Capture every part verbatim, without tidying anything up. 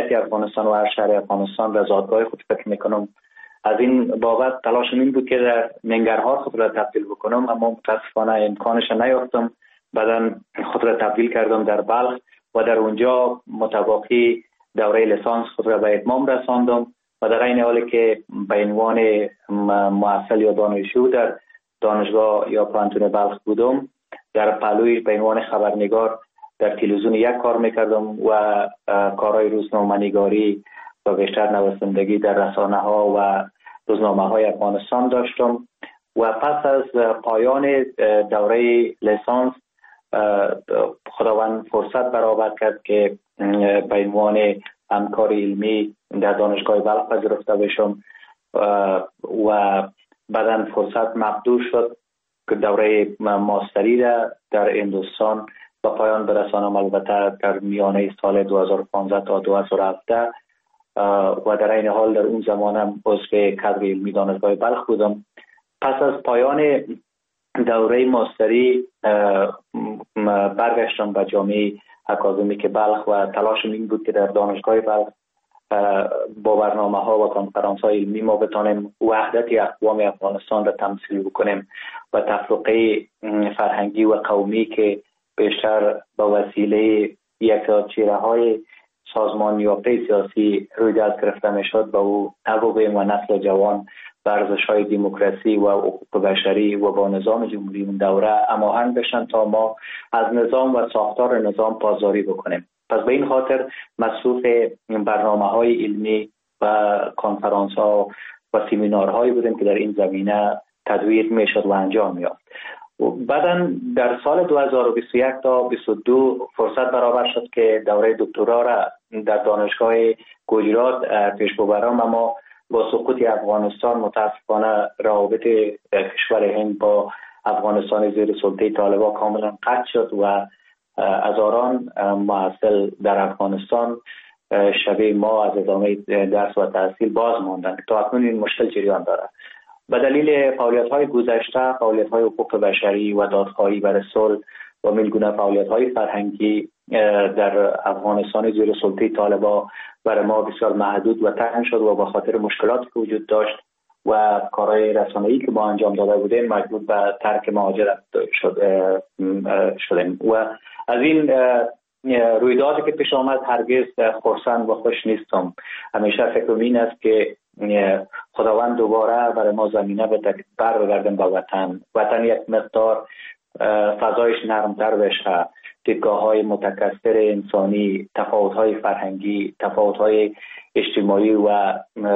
هویت افغانستان و هر شهر افغانستان به زادگاه خود فکر میکنم. از این بابت تلاشم این بود که در ننگرهار خود را تبدیل بکنم، اما متاسفانه امکانش نیافتم. بعدا خود را تبدیل کردم در بلخ و در اونجا متواقی دوره لیسانس خود را به اتمام رساندم و در این حالی که به عنوان محصل یا دانشجو در دانشگاه یا پانتون بلخ بودم، در پهلوی به عنوان خبرنگار در تلویزیون یک کار میکردم و کارهای روزنامه‌نگاری و بیشتر نویسندگی در رسانه ها و روزنامه های افغانستان داشتم و پس از پایان دوره لیسانس خداوند فرصت برآورد کرد که به عنوان همکار علمی در دانشگاه بلخ پذیرفته بشم و بعداً فرصت مقدور شد که دوره ماستری را در هندوستان با پایان برسانم، البته در میانه سال دو هزار و پانزده تا دو هزار و هفده و در این حال در اون زمانم عضو کادر علمی دانشگاه بلخ بودم. پس از پایان دوره ماستری برگشتم به جامعه اکادمیک بلخ و تلاشم این بود که در دانشگاه بلخ با برنامه ها و کنفرانس های علمی ما بتانیم وحدت اقوام افغانستان را تمثیل بکنیم و تفرقه فرهنگی و قومی که بیشتر با وسیله یک چهره های سازمان یافته سیاسی روی دست گرفته میشد با او نوابه و نسل جوان به ارزش‌های دموکراسی و حقوق بشری و با نظام جمهوری اون دوره هماهنگ بشن تا ما از نظام و ساختار نظام پاسداری بکنیم. پس به این خاطر مصروف برنامه‌های علمی و کنفرانس‌ها و سمینارهایی بودیم که در این زمینه تدوین میشد و انجام یافت. بعداً در سال دو هزار و بیست و یک تا بیست و دو فرصت برابر شد که دوره دکترا را در دانشگاه گجرات پیش ببرم، اما با سقوط افغانستان متاسفانه روابط کشور هند با افغانستان زیر سلطه طالبان کاملا قطع شد و هزاران محصل در افغانستان شبیه ما از ادامه درس و تحصیل باز ماندند. تا اکنون این مشکل جریان دارد. به دلیل فعالیت‌های گذشته، فعالیت‌های حقوق بشری و دادخواهی برای صلح و میلگونه فعالیت‌های فرهنگی در افغانستان زیر سلطه طالبان برای ما بسیار محدود و تنگ شد و به خاطر مشکلاتی که وجود داشت و کارهای رسانه‌ای که ما انجام داده بودیم مجبور به ترک مهاجرت شد شدیم و از این رویدادی که پیش آمد هرگز خرسند و خوش نیستم. همیشه فکرم این است که خداوند دوباره برای ما زمینه بده که بر بگردیم به وطن. وطن یک مقدار فضایش نرمتر بشه، دیدگاه‌های متکثر انسانی، تفاوت‌های فرهنگی، تفاوت‌های اجتماعی و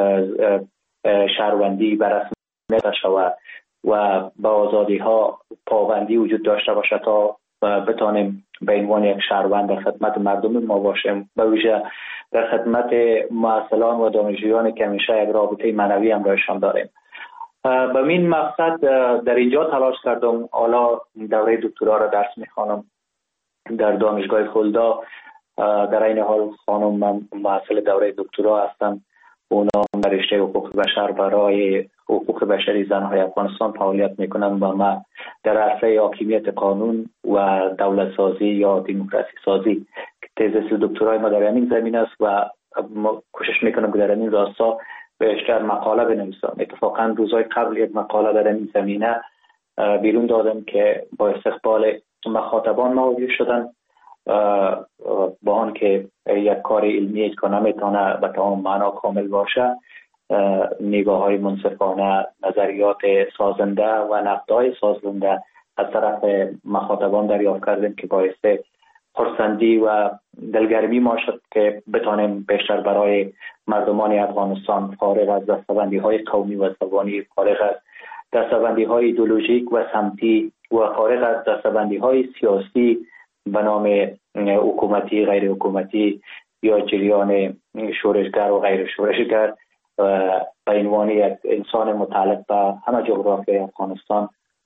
شهروندی بررسی شود و با آزادی‌ها پابندی وجود داشته باشه تا بتانیم به عنوان یک شهروند در خدمت مردم ما باشیم، به ویژه در خدمت محصلان و دانشجویانی که همیشه یک رابطه معنوی همراهشان داریم. به این مقصد در اینجا تلاش کردم. حالا دوره دکترا را درس می‌خوانم در دانشگاه خلدا. در این حال خانم من محصل دوره دکترا هستم. اونا در رشته حقوق بشر برای حقوق بشری زن‌های افغانستان فعالیت میکنن و ما در عرصه حاکمیت قانون و دولت سازی یا دموکراسی سازی تز دکترای ما در همین زمینه است و ما کوشش میکنم که در این راستا بیشتر مقاله بنویسم. اتفاقا روزهای قبل یک مقاله در این زمینه بیرون دادم که با استقبال مخاطبان موجود شدن، با آن که یک کار علمی که نمیتونه به تمام معنا کامل باشه، نگاه های منصفانه، نظریات سازنده و نقدهای سازنده از طرف مخاطبان دریافت کردیم که باعث خرسندی و دلگرمی ما شد که بتانیم بیشتر برای مردمان افغانستان فارغ از دستبندی های قومی و زبانی، فارغ از دستبندی های ایدئولوژیک و سمتی و فارغ از دستبندی های سیاسی به نام حکومتی، غیر حکومتی یا جریان شورشگر و غیر شورشگر به عنوان یک انسان متعلق به همه جغرافیای افغانستان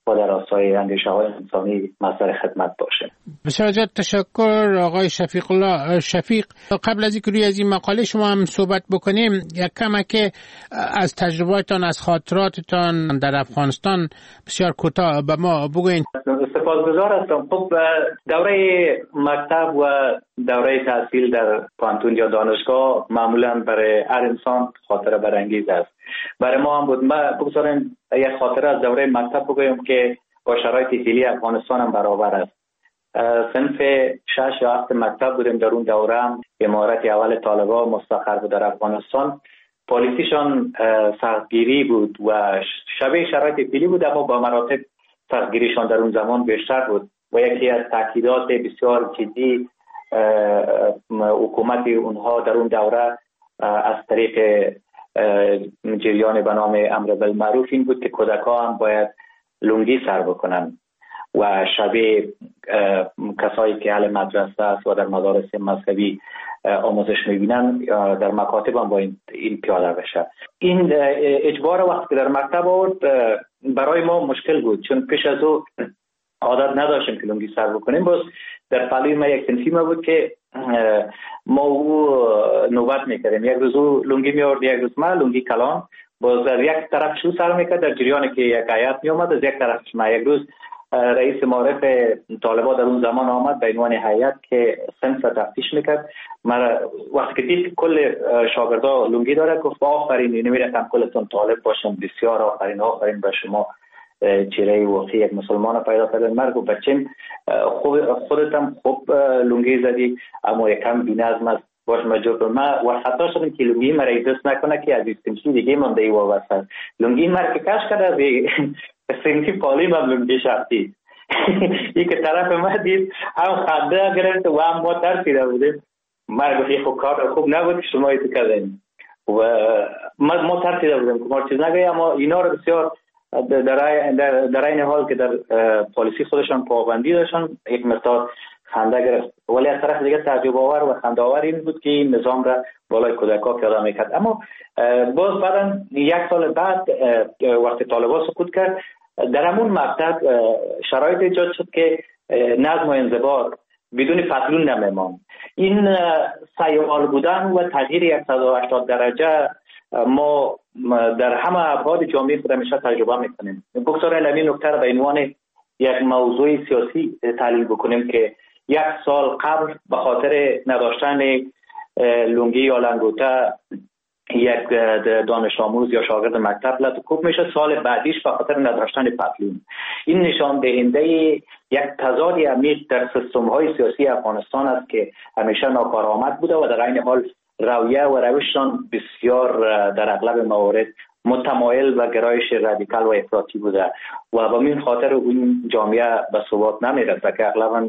و در راستای اندیشه های انسانی مصدر خدمت باشه. بسیار زیاد تشکر آقای شفیق الله شفیق. قبل از اینکه روی از این مقاله شما هم صحبت بکنیم، یک کمک از تجربه‌تان، از خاطراتتان در افغانستان بسیار کوتاه به ما بگوین. سپاسگزار هستم. خب دوره مکتب و دوره تحصیل در پانتون یا دانشگاه معمولا برای هر انسان خاطره برانگیز است. برای ما هم بود. ما بگذاریم یک خاطره از دوره مکتب بگویم که با شرایط فعلی افغانستان هم برابر است. صنف شش یا هفت مکتب بودیم. در اون دوره هم امارت اول طالبان مستقر بود در افغانستان. پالیسیشان سختگیری بود و شبیه شرایط فعلی بود، اما با مراتب سختگیریشان در اون زمان بیشتر بود و یکی از تاکیدات بسیار جدی حکومت اونها در اون دوره از طریق جریان به نام امر بالمعروف این بود که کودکان هم باید لنگی سر بکنن و شبیه کسایی که اهل مدرسه است و در مدارس مذهبی آموزش میبینن در مکاتب هم با این, این پیاده بشه. این اجبار وقتی که در مکتب آورد برای ما مشکل بود، چون پیش از او عادت نداشتیم که لنگی سر بکنیم. باز در پلوی ما یک تنظیم بود که ما او نوبت میکردیم، یک روز او لنگی میورد، یک روز ما لنگی کلان. باز در یک طرف شو سر میکرد در جریانی که یک هیئت میومد، از یک طرف ما. یک روز رئیس معارف طالبان در اون زمان آمد به عنوان هیئت که صنف تفتیش میکرد. من وقتی که دید کل شاگردا لنگی داره گفت آفرین، نمیرفتم کلتون طالب باشم، بسیار آفرین آفرین به شما، چهره واقعی یک مسلمان پیدا کردن. من گفت بچم خودت هم خوب لنگی زدی اما یکم بی‌نظم است، باش مجبور ما و خطا شدم که لنگی مرا دست نکنه که از استمشی دیگه مونده ای وابسته. لنگی مرا که کش کرده از سنگی پالی من لنگی شخصی این که طرف ما دید هم خنده گرفت و هم ما ترسیده بودیم. من گفت خب کار خوب نبود که شما ایتو کردین و ما ما ترسیده بودیم که ما چیز نگویم، اما اینا رو بسیار در در این حال که در پالیسی خودشان پابندی داشتن یک مقدار خنده گرفت، ولی از طرف دیگه تعجب آور و خنده آور این بود که این نظام را بالای کودک‌ها پیاده میکرد. اما باز بعدا یک سال بعد وقتی طالبان سقوط کرد در همون مکتب شرایط ایجاد شد که نظم و انضباط بدون پتلون نمیمان. این سیال بودن و تغییر صد و هشتاد درجه ما در همه ابعاد جامعه خود همیشه تجربه میکنیم. بگذارید این نکته را به عنوان یک موضوع سیاسی تحلیل بکنیم که یک سال قبل به خاطر نداشتن لنگی یا لنگوته یک دانش آموز یا شاگرد مکتب لطکوب میشه، سال بعدیش به خاطر نداشتن پتلون. این نشان دهنده یک تضاد عمیق در سیستم های سیاسی افغانستان است که همیشه ناکارآمد بوده و در این حال رویه و روششان بسیار در اغلب موارد متمایل و گرایش رادیکال و افراطی بوده و به این خاطر اون جامعه به ثبات نمیرسه که اغلبا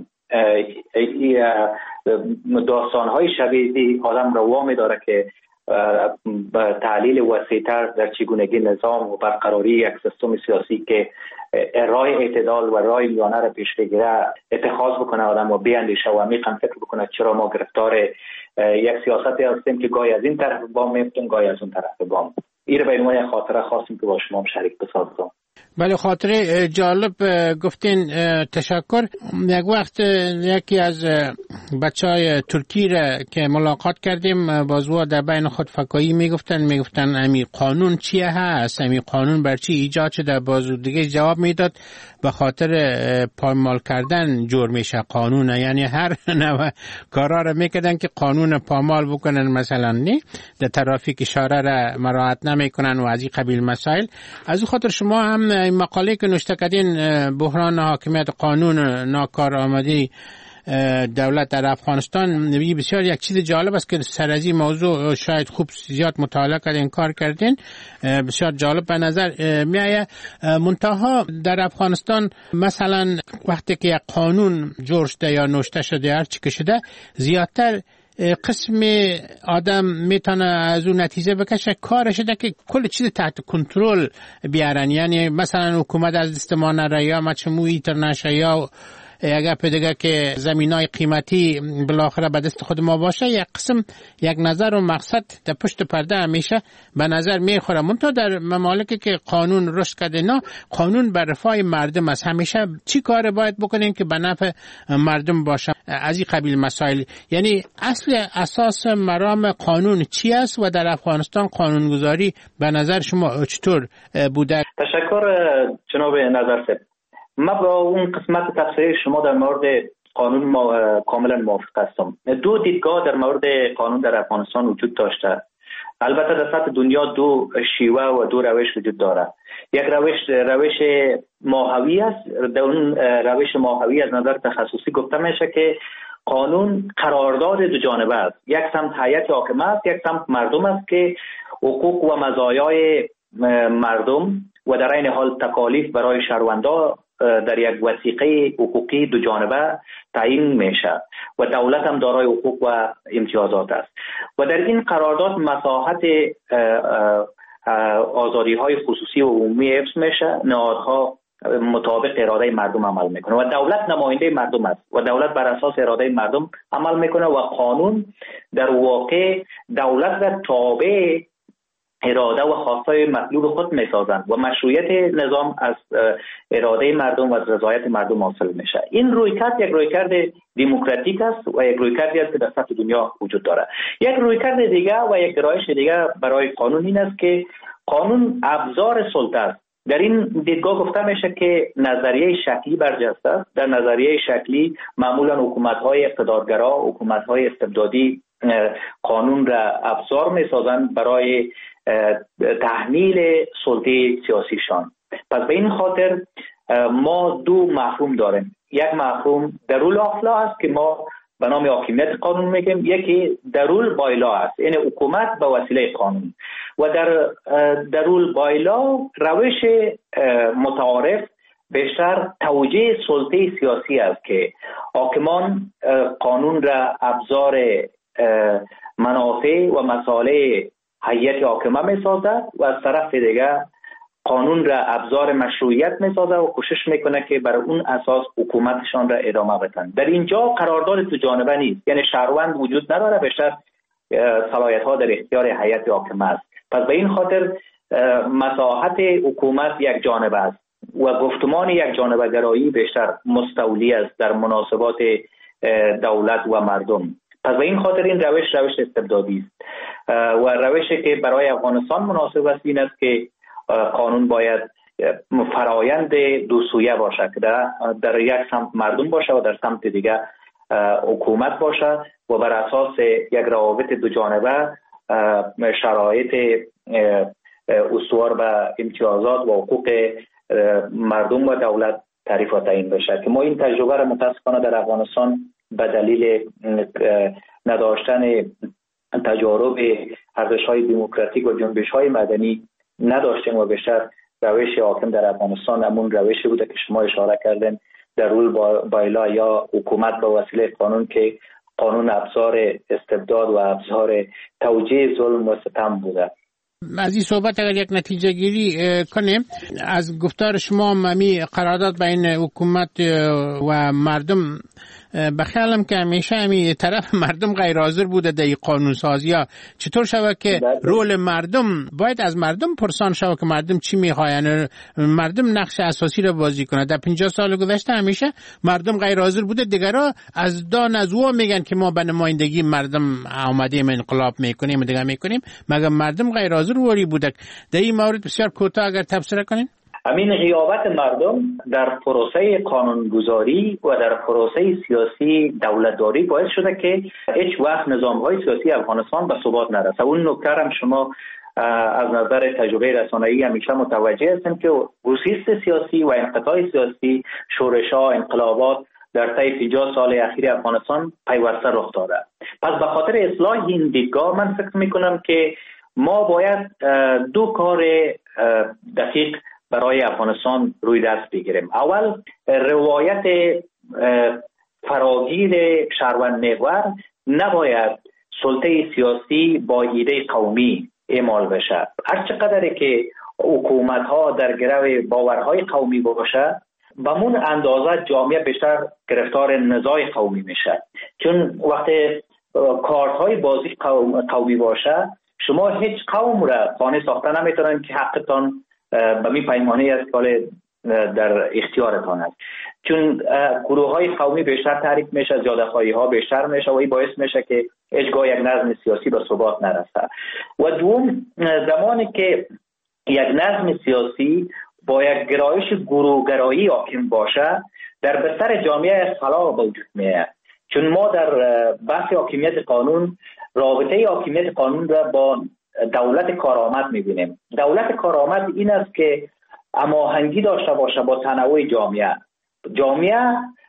داستان‌های شبیه آدم را وامی داره که به تحلیل وسیع‌تر در چگونگی نظام و برقراری یک سیستم سیاسی که راه اعتدال و راه میانه را پیش بگیره اتخاذ بکنه آدم و بیاندیشه و عمیقاً فکر بکنه چرا ما گرفتار یک سیاستی هستیم که گاهی از این طرف بام میفتیم گاهی از اون طرف بام. این به عنوان خاطره خواستیم که با شما شریک بسازم. بله، خاطره جالب گفتین، تشکر. یک وقت یکی از بچهای ترکی را که ملاقات کردیم بازوا در بین خود فکایی میگفتن میگفتن امی قانون چیه هست، امی قانون بر چی ایجاد شده؟ بازو دیگه جواب میداد به خاطر پایمال کردن جور میشه قانون، یعنی هر نوع کارا را میکردن که قانون پامال بکنن، مثلا نی در ترافیک اشاره را مراعات نمیکنن و از این قبیل مسائل. از این خاطر شما هم این مقاله که نوشته کردین بحران حاکمیت قانون، ناکارآمدی دولت در افغانستان، بسیار یک چیز جالب است که سر از این موضوع شاید خوب زیاد مطالعه کردین، کار کردین، بسیار جالب به نظر میآید. منتها در افغانستان مثلا وقتی که یک قانون جور شده یا نوشته شده هر چی که شده، زیادتر قسم آدم میتونه از اون نتیجه بکشه کارش ده که کل چیز تحت کنترل بیارن، یعنی مثلا حکومت از دست ما نره یا مچموعی تر نشه یا یک اپ دیگه که زمینای قیمتی بالاخره به دست خود ما باشه، یک قسم یک نظر و مقصد در پشت پرده همیشه به نظر میخوره. منتها در ممالکی که قانون رشد کرده نه، قانون بر رفاه مردم است. همیشه چی کار باید بکنیم که به نفع مردم باشه؟ از این قبیل مسائل، یعنی اصل اساس مرام قانون چی است و در افغانستان قانونگذاری به نظر شما چطور بوده؟ تشکر جناب نظرسب. ما با اون قسمت تفسیر شما در مورد قانون ما کاملا موافق هستم. دو دیدگاه در مورد قانون در افغانستان وجود داشته. البته در سطح دنیا دو شیوه و دو روش وجود داره. یک روش روش ماهوی است. در اون روش ماهوی از نظر تخصصی گفته میشه که قانون قرارداد دو جانبه است. یک سمت هیئت حاکمه است، یک سمت مردم است که حقوق و مزایای مردم و در این حال تکالیف برای شهروندا در یک وثیقه حقوقی دو جانبه تعیین میشه و دولت هم دارای حقوق و امتیازات است و در این قرارداد مساحت آزادی های خصوصی و عمومی حفظ میشه. نهادها مطابق اراده مردم عمل میکنه و دولت نماینده مردم است و دولت بر اساس اراده مردم عمل میکنه و قانون در واقع دولت را تابع اراده و خواستای مطلوب خود میسازند و مشروعیت نظام از اراده مردم و از رضایت مردم حاصل میشه. این رویکرد یک رویکرد دموکراتیک است و یک رویکردی است که در سطح دنیا وجود داره. یک رویکرد دیگه و یک گرایش دیگه برای قانون این است که قانون ابزار سلطه است. در این دیدگاه گفته میشه که نظریه شکلی برجسته است. در نظریه شکلی معمولا حکومت‌های اقتدارگرا، حکومت‌های استبدادی قانون را ابزار میسازند برای تحمیل سلطه سیاسیشان. پس به این خاطر ما دو مفهوم داریم. یک مفهوم درول آفلا است که ما به نام حاکمیت قانون میگیم، یکی درول بایلا است، یعنی حکومت به وسیله قانون. و در درول بایلا روش متعارف بیشتر توجیه سلطه سیاسی است که حاکمان قانون را ابزار منافع و مصالح هیئت حاکمه میسازد و از طرف دیگه قانون را ابزار مشروعیت میسازه و کوشش میکنه که بر اون اساس حکومتشان را ادامه بدن. در اینجا قرارداد دو جانبه نیست، یعنی شهروند وجود نداره، بیشتر صلاحیت ها در اختیار هیئت حاکمه است. پس به این خاطر مساحت حکومت یک جانبه است و گفتمان یک جانبه گرایی بیشتر مستولی است در مناسبات دولت و مردم. پس به این خاطر این روش روش استبدادی است و روشی که برای افغانستان مناسب است این است که قانون باید فرایند دو سویه باشه که در, در یک سمت مردم باشه و در سمت دیگه حکومت باشه و بر اساس یک روابط دو جانبه شرایط استوار به امتیازات و حقوق مردم و دولت تعریف و تعیین بشه که ما این تجربه را متاسفانه در افغانستان به دلیل نداشتن تجارب ارزش‌های دموکراتیک و جنبش‌های مدنی نداشتیم و بیشتر روش حاکم در افغانستان همون روشی بوده که شما اشاره کردین، درول بایلا یا حکومت به وسیله قانون که قانون ابزار استبداد و ابزار توجیه ظلم و ستم بوده. از این صحبت اگر یک نتیجه گیری کنیم از گفتار شما، ممی قرارداد بین حکومت و مردم به خیالم که همیشه همی طرف مردم غیر حاضر بوده در قانون سازی ها. چطور شود که رول مردم باید از مردم پرسان شود که مردم چی میخواه، یعنی مردم نقش اساسی را بازی کنه. در پنجاه سال گذشته همیشه مردم غیر حاضر بوده، دیگرها از دان از او میگن که ما به نمایندگی مردم آمدیم انقلاب میکنیم دیگه میکنیم، مگر مردم غیر حاضر وری بوده. در این مورد بسیار کوتاه اگر تفسیر کنین. همین غیابت مردم در پروسه قانونگذاری و در پروسه سیاسی دولتداری باعث شده که هیچ وقت نظام‌های سیاسی افغانستان به ثبات نرسه. اون نکته هم شما از نظر تجربه رسانه‌ای همیشه متوجه هستیم که گسیست سیاسی و انقطاع سیاسی، شورش‌ها، انقلابات در طی پنجاه سال اخیر افغانستان پیوسته رخ داده. پس به خاطر اصلاح این دیدگاه من فکر می‌کنم که ما باید دو کار دقیق برای افغانستان روی دست بگیریم. اول روایت فراگیر شهروند محور نباید سلطه سیاسی با ایده قومی اعمال بشه. هر چقدر که حکومت ها در گرو باورهای قومی باشه به مون اندازه جامعه بیشتر گرفتار نزاع قومی میشه. چون وقتی کارت‌های بازی قوم، قومی باشه، شما هیچ قوم را خانه ساخته نمیتونن که حقتان به می پیمانه است که در اختیارتان است. چون گروه های قومی بیشتر تحریک میشه، زیادخواهی ها بیشتر میشه و این باعث میشه که هیچگاه یک نظم سیاسی به ثبات نرسه. و دوم، زمانی که یک نظم سیاسی با یک گرایش گروهگرایی حاکم باشه، در بستر جامعه خلال به وجود میاد. چون ما در بحث حاکمیت قانون رابطه حاکمیت قانون را با دولت کارآمد میبینیم. دولت کارآمد این است که هماهنگی داشته باشه با تنوع جامعه. جامعه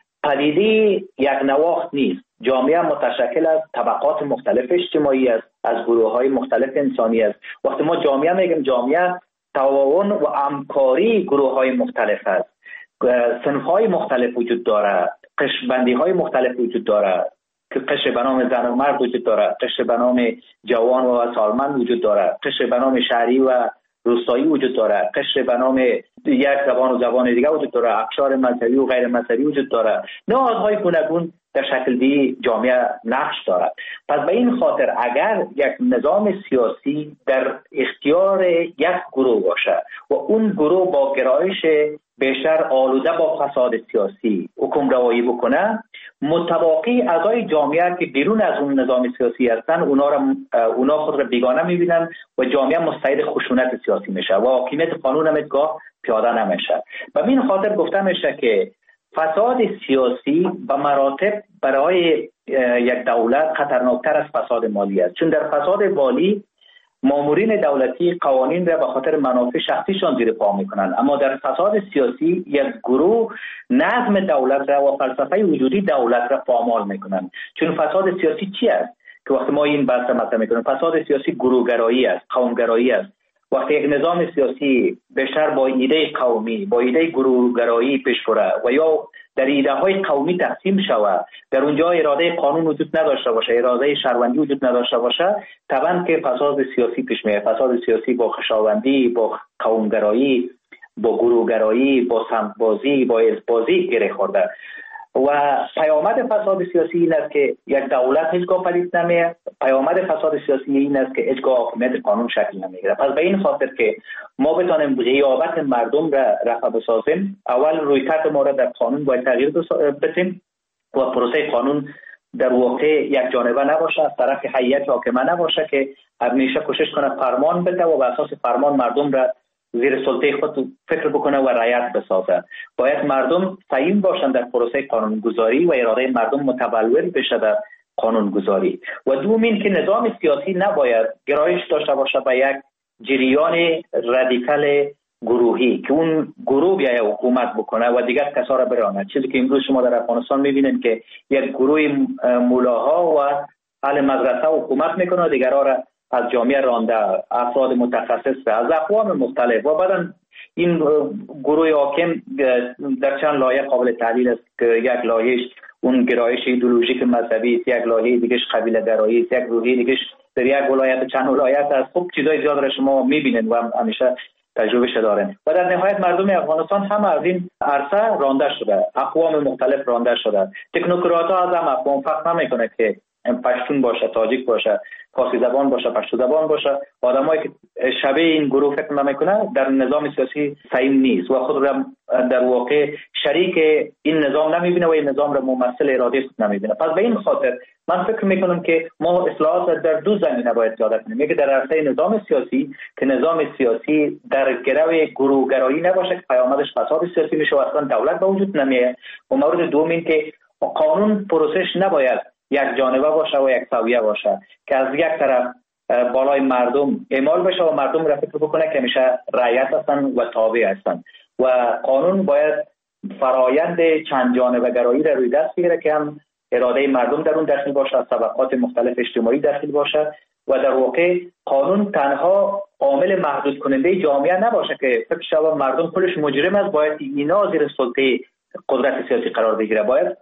پدیده یک نواخت نیست. جامعه متشکل از طبقات مختلف اجتماعی است، از گروه‌های مختلف انسانی است. وقتی ما جامعه میگیم، جامعه تعاون و همکاری گروه‌های مختلف است. صنف‌های مختلف وجود داره، قشربندی‌های مختلف وجود داره که قشر به نام زن و مرد وجود داره، قشر به نام جوان و سالمند وجود داره، قشر به نام شهری و روستایی وجود داره، قشر به نام یک زبان و زبان دیگه وجود داره، اقشار مذهبی و غیر مذهبی وجود داره. نهادهای گوناگون در شکل دی جامعه نقش دارد. پس به این خاطر اگر یک نظام سیاسی در اختیار یک گروه باشه و اون گروه با گرایش بیشتر آلوده با فساد سیاسی حکم روایی بکنه، متواقی اعضای جامعه که بیرون از اون نظام سیاسی هستن، اونا را اونا خود را بیگانه میبینن و جامعه مستعد خشونت سیاسی میشه و حاکمیت قانون هم ادگاه پیاده نمیشه. و به این خاطر گفته میشه که فساد سیاسی به مراتب برای یک دولت خطرناکتر از فساد مالی است. چون در فساد مالی مامورین دولتی قوانین را به خاطر منافع شخصیشان زیر پا میکنن، اما در فساد سیاسی یک گروه نظم دولت را و فلسفه وجودی دولت را پامال میکنن. چون فساد سیاسی چی است که وقتی ما این بحث مطرح میکنیم؟ فساد سیاسی گروهگرایی است، قومگرایی است. وقتی یک نظام سیاسی بیشتر با ایده قومی، با ایده گروهگرایی پیش بره و یا در ایده های قومی تقسیم شود، در اونجا اراده قانون وجود نداشته باشه، اراده شهروندی وجود نداشته باشه، طبعا که فساد سیاسی پیش میاد. فساد سیاسی با خویشاوندی، با قومگرایی، با گروهگرایی، با سمت‌بازی، با حزب‌بازی گره خورده. و پیامد فساد سیاسی این است که یک دولت هیچگاه پدید نمیاد. پیامد فساد سیاسی این است که هیچگاه حاکمیت قانون شکل نمیگیره. پس به این خاطر که ما بتانیم غیابت مردم را رفع بسازیم، اول رویکرد ما را در قانون باید تغییر بدیم و پروسه قانون در واقع یک جانبه نباشه، از طرف هیئت حاکمه نباشه که همیشه کوشش کنه فرمان بده و بر اساس فرمان مردم را زیر سلطه خود فکر بکنه و رعایت بسازه. باید مردم سعیم باشند در پروسه قانونگذاری و اراده مردم متبلور بشه در قانونگذاری. و دوم این که نظام سیاسی نباید گرایش داشته باشه به یک جریان رادیکال گروهی که اون گروه بیاید حکومت بکنه و دیگر کسا را برانه. چیزی که امروز شما در افغانستان میبینید که یک گروه مولاها و اهل مدرسه حکومت میکنه و دیگرها را از جامعه رانده، افراد متخصص از اقوام مختلف. و بعدا این گروه حاکم در چند لایه قابل تحلیل است که یک لایهش اون گرایش ایدئولوژیک مذهبی است، یک لایه دیگهش قبیله گرایی است، یک لایه دیگهش در یک ولایت چند ولایت است. خب چیزای زیاد را شما میبینید و همیشه تجربه دارن. و در نهایت مردم افغانستان هم از این عرصه رانده شده، اقوام مختلف رانده شده. تکنوکرات ها از هم اقوام فرق نمیکنه که پشتون باشه، تاجیک باشه، فارسی زبان باشه، پشتو زبان باشه. آدمایی که شبیه این گروه فکر نمیکنه در نظام سیاسی سعیم نیست و خود را در واقع شریک این نظام نمیبینه و این نظام را ممثل اراده خود نمیبینه. پس به این خاطر من فکر میکنم که ما اصلاحات در دو زمینه باید پیاده کنیم. یکی در عرصه نظام سیاسی که نظام سیاسی در گرو گروهگرایی نباشه که پیامدش فساد سیاسی میشه و اصلا دولت به وجود نمیاد. و مورد دوم این که قانون پروسش نباید یک جانبه باشه و یک سویه باشه که از یک طرف بالای مردم اعمال بشه و مردم را فکر بکنه که میشه رعیت هستن و تابع هستن. و قانون باید فرایند چند جانبه گرایی را روی دست بگیره که هم اراده مردم در اون داخل باشه، از طبقات مختلف اجتماعی داخل باشه و در واقع قانون تنها عامل محدود کننده جامعه نباشه که فکر شود مردم کلش مجرم است، باید اینا زیر سلطه قدرت سیاسی قرار بگیره. باید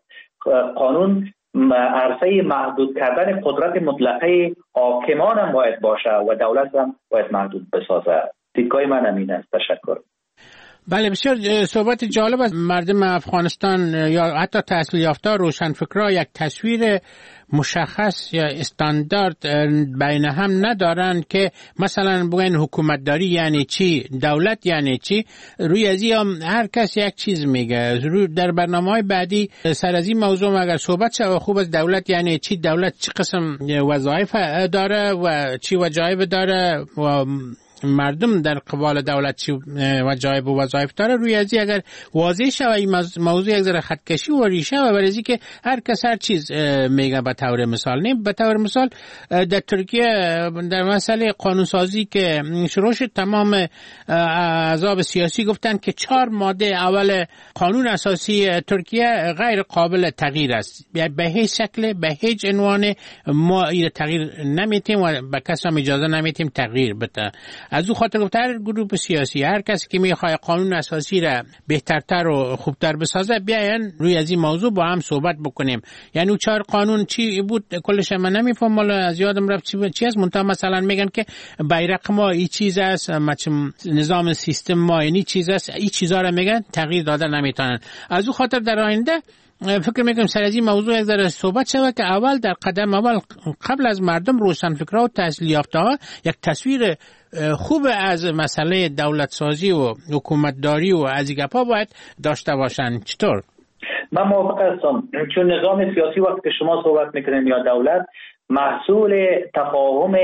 قانون عرصه محدود کردن قدرت مطلقه حاکمان هم باید باشه و دولت هم باید محدود بسازه. دیدگاه من همین است. تشکر. بله، بسیار صحبت جالب است. مردم افغانستان یا حتی تحصیل یافته روشنفکرها یک تصویر مشخص یا استاندارد بین هم ندارن که مثلا بگن حکومتداری یعنی چی، دولت یعنی چی. روی از این هر کس یک چیز میگه. روی در برنامه‌های بعدی سر از این موضوع اگر صحبت شد، خوب از دولت یعنی چی، دولت چه قسم وظایف داره و چی وظایف داره و مردم در قبال دولت چی وظایف و وظایف داره. روی ازی اگر واضح شود این موضوع یک ذره خطکشی و ریشه و برای که هر کس هر چیز میگه. به طور مثال نه به طور مثال در ترکیه در مسئله قانونسازی که شروع شد، تمام احزاب سیاسی گفتن که چهار ماده اول قانون اساسی ترکیه غیر قابل تغییر است، به هیچ شکل به هیچ عنوان ما این تغییر نمیتیم و به کس هم اجازه نمیتیم تغییر بده. از او خاطر گفت هر گروه سیاسی، هر کسی که میخواد قانون اساسی را بهترتر و خوبتر بسازه، بیاین روی از این موضوع با هم صحبت بکنیم. یعنی او چهار قانون چی بود کلش من نمیفهم، ولی از یادم رفت چی چی است. منتها مثلا میگن که بیرق ما این چیز است، نظام سیستم ما این چیز است، این چیزا را میگن تغییر داده نمیتونن. از او خاطر در آینده فکر میکنم سر از این موضوع یک ذره صحبت شود که اول در قدم اول قبل از مردم روشنفکرها و تحصیل یافته ها یک تصویر خوب از مسئله دولت سازی و حکومتداری و از این گپا باید داشته باشن. چطور؟ من موافق هستم، چون نظام سیاسی وقتی که شما صحبت میکنین یا دولت محصول تفاهم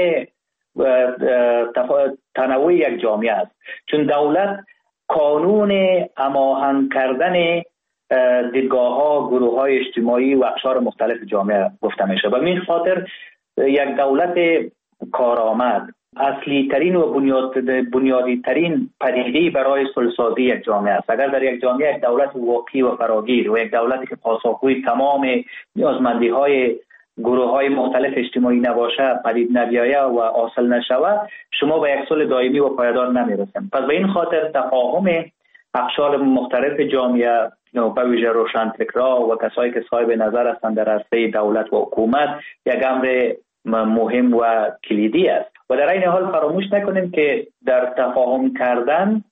تنوع یک جامعه است. چون دولت قانون هماهنگ کردن دیدگاه ها، گروه های اجتماعی و اقشار مختلف جامعه گفته میشه. و این خاطر یک دولت کارآمد اصلی ترین و بنیاد بنیادی ترین پدیده برای صلح‌سازی یک جامعه است. اگر در یک جامعه یک دولت واقعی و فراگیر و یک دولتی که پاسخگوی تمام نیازمندی های گروه های مختلف اجتماعی نباشه، پدید نیاید و حاصل نشود، شما به یک صلح دائمی و پایدار نمیرسید. پس به این خاطر تفاهم اقشار مختلف جامعه به ویژه روشنفکرها و کسایی که صاحب نظر هستند در عرصه دولت و حکومت یک امر مهم و کلیدی است. و در این حال فراموش نکنیم که در تفاهم کردن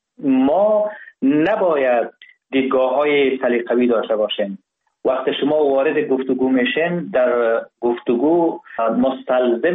ما نباید دیدگاه‌های سلیقه‌ای داشته باشیم. وقتی شما وارد گفتگو میشین، در گفتگو مستلزم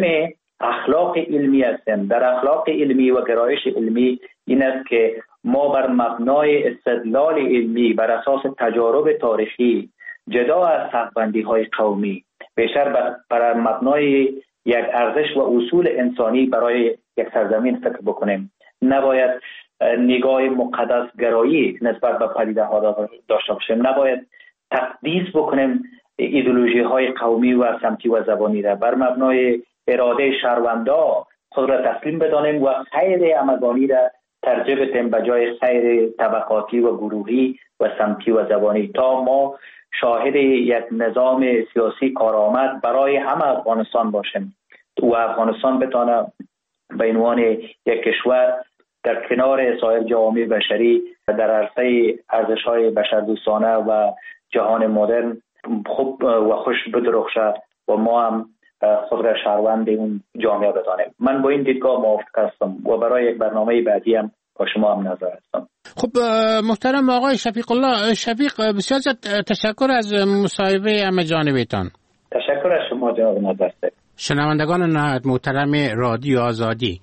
اخلاق علمی هستیم. در اخلاق علمی و گرایش علمی این است که ما بر مبنای استدلال علمی بر اساس تجارب تاریخی جدا از حق‌بندی‌های قومی، بیشتر بر مبنای یک ارزش و اصول انسانی برای یک سرزمین فکر بکنیم. نباید نگاه مقدس گرایی نسبت به پدیده ها داشته باشیم. نباید تقدیس بکنیم ایدئولوژی های قومی و سمتی و زبانی را. بر مبنای اراده شهروندا خود را تسلیم بدانیم و خیر همگانی را ترجیح بدیم به جای خیر طبقاتی و گروهی و سمتی و زبانی، تا ما شاهد یک نظام سیاسی کارآمد برای همه افغانستان باشیم و افغانستان بتونه به عنوان یک کشور در کنار سایر جوامع بشری در عرصه ارزش‌های بشردوستانه و جهان مدرن خوب و خوش بدرخشه و ما هم خود را شهروند اون جامعه بدانیم. من با این دیدگاه موافق هستم و برای یک برنامه بعدی هم با شما هم نظر هستم. خب محترم آقای شفیق الله، شفیق بسیار تشکر از مصاحبه همه جانبیتان. تشکر از شما جناب نظرسه. شنوندگان نهایت محترم رادیو آزادی،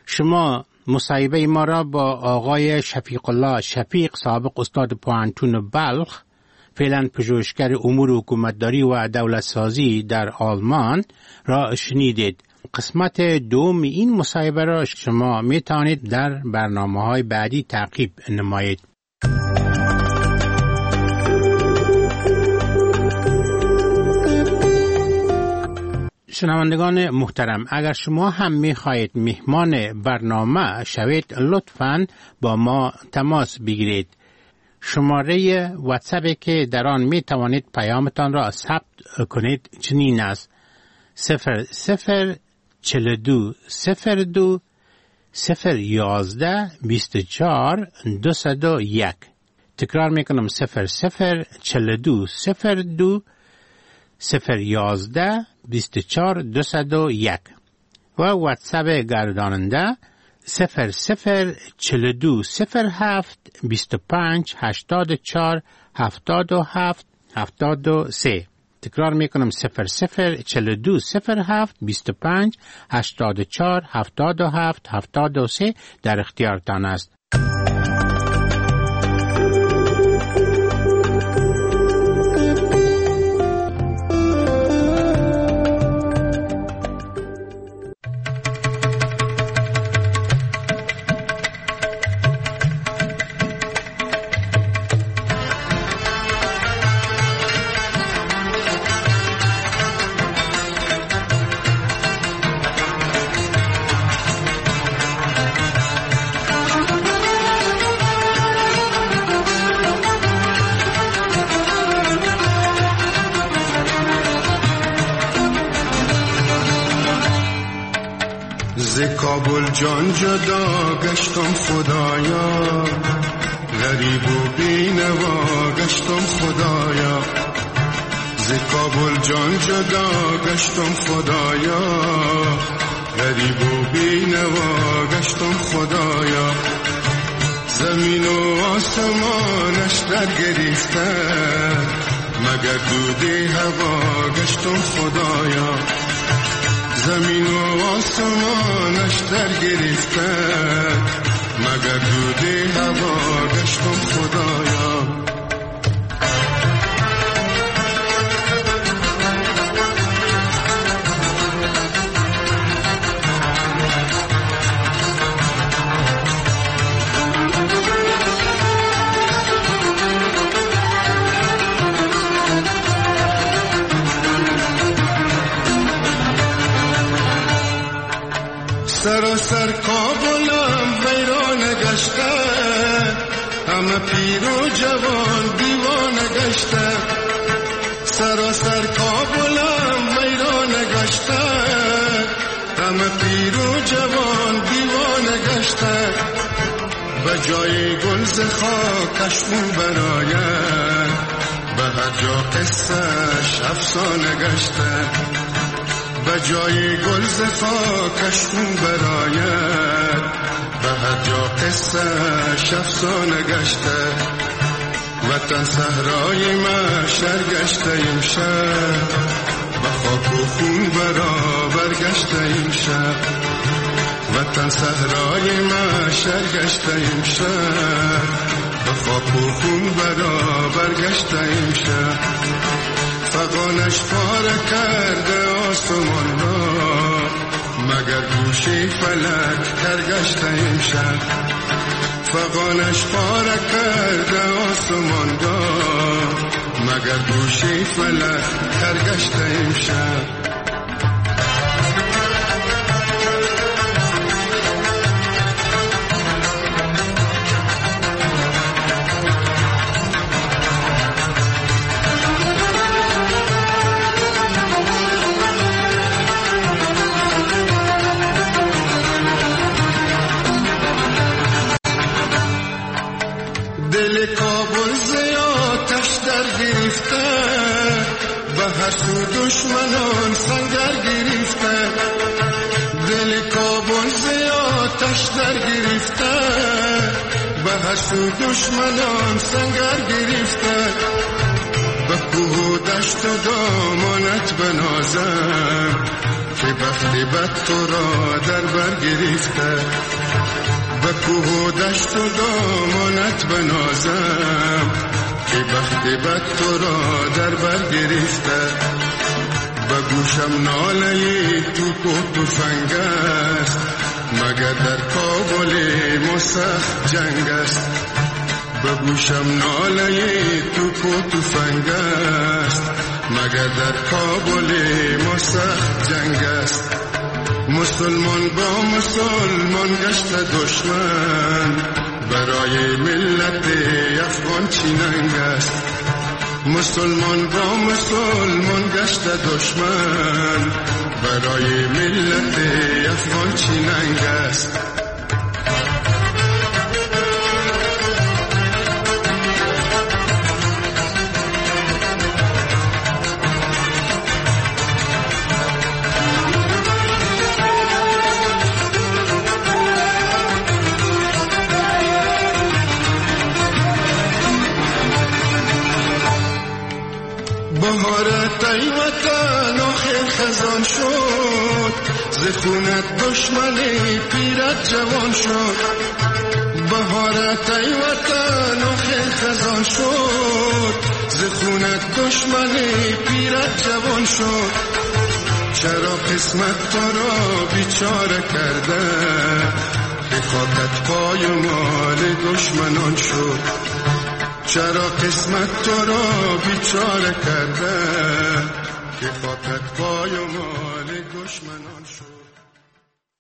شما مصاحبه ما را با آقای شفیق الله شفیق، سابق استاد پوهنتون بلخ، فعلا پژوهشگر امور حکومتداری و دولت سازی در آلمان را شنیدید. قسمت دوم این مصاحبه را شما می توانید در برنامه‌های بعدی تعقیب نمایید. شنوندگان محترم، اگر شما هم می خواهید مهمان برنامه شوید، لطفاً با ما تماس بگیرید. شماره واتساپی که در آن می توانید پیامتان را ثبت کنید چنین است: صفر صفر چهل و دو صفر دو صفر یازده بیست و چهار دویست و یک. تکرار میکنم: صفر صفر چهل و دو صفر دو صفر یازده بیست و چهار دویست و یک. و واتساپ گرداننده صفر صفر چل دو صفر هفت بیست و پنج هشتاد و چار هفتاد و هفت هفتاد و سه. تکرار میکنم صفر صفر چل دو صفر هفت بیست و پنج هشتاد و چار هفتاد و هفت هفتاد و سه در اختیارتان است. کابل جان جدا گشتم خدایا، غریب و بینوا گشتم خدایا. ز کابل جان جدا گشتم خدایا، غریب و بینوا گشتم خدایا. زمین و آسمانش در گریخته، مگر دود هوا گشتم خدایا. زمین و آسمانش در گرفته، مگر دود هوا گشتم خدایا. سراسر کابلم ویران گشته، همه پیر و جوان دیوانه گشته. سراسر کابلم ویران گشته، همه پیر و جوان دیوانه گشته. به جای گل ز خاکش خون براید، به هر جا قصه‌اش افسانه گشته. به جای گل ز خاکش خون براید، به هر جا قصه‌اش افسانه گشته. وطن صحرای محشر گشته امشب، به خاک و خون برابر گشته امشب. وطن صحرای محشر گشته امشب، به خاک و خون برابر گشته امشب. فغانش پاره کرده آسمان را، مگر گوشه فلک ترگشته امشب. فغانش پاره کرده آسمان را، مگر گوشه فلک ترگشته امشب. دل کابل زیادش در گرفته، به هر سو دشمنان سنگر گرفته. دل کابل زیادش در گرفته، به هر سو دشمنان سنگر گرفته. به کوه و دشت و دامانت بنازم، که بخت بد تو را در بر گرفته. به کوه و دشت و دامانت بنازم، که بخت بد تو را در بر گرفته. به گوشم ناله توپ و تفنگ است، مگر در کابل ما سخت جنگ است. به گوشم ناله توپ و تفنگ است، مگر در کابل ما سخت جنگ است. مسلمان با مسلمان گشته دشمن، برای ملت افغان چی ننگ است. مسلمان با مسلمان گشته دشمن، برای ملت افغان چی ننگ است. ای وطن آخر خزان شد، ز خونت دشمن پیرت جوان شد. بهارت ای وطن آخر خزان شد، ز خونت دشمن پیرت جوان شد. چرا قسمت تو را بیچاره کرده، که خاکت پای مال دشمنان شد. چرا قسمت تو را بیچاره کرده، که خاکت پای مال دشمنان شد.